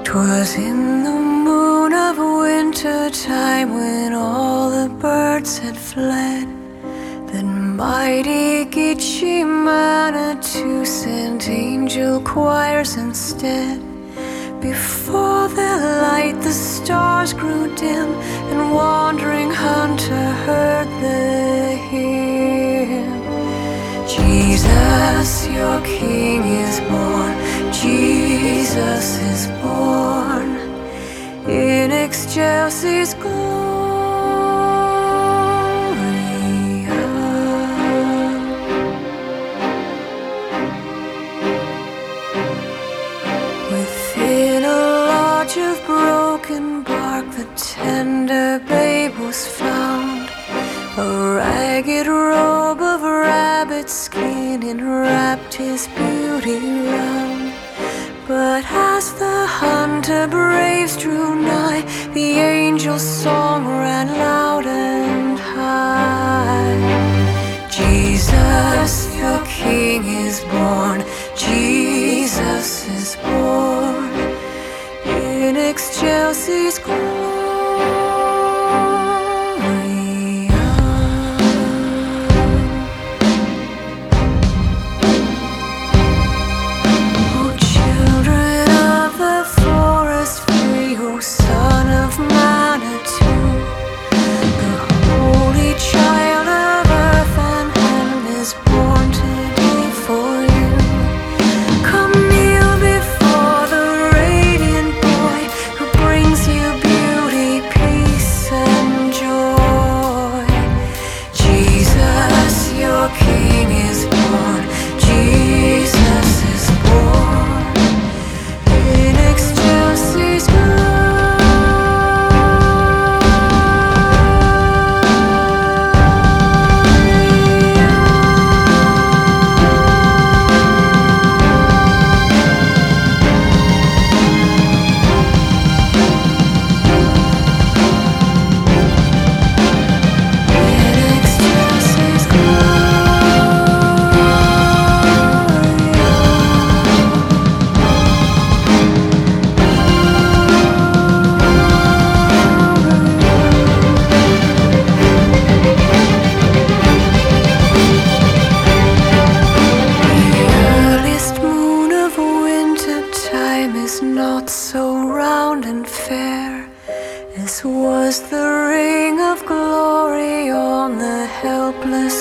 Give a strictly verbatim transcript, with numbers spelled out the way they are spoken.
'Twas in the moon of winter time, when all the birds had fled, that mighty Gitche Manitou sent angel choirs instead. Before their light the stars grew dim, and wandering hunter heard the hymn. Jesus, your King is born, Jesus is born, in excelsis Gloria. Within a lodge of broken bark, the tender babe was found. A ragged robe of rabbit skin enwrapped his beauty round. But as the hunter braves drew nigh, the angel's song ran loud and high. Jesus, your King is born, Jesus is born, in excelsis Gloria. Not so round and fair as was the ring of glory on the helpless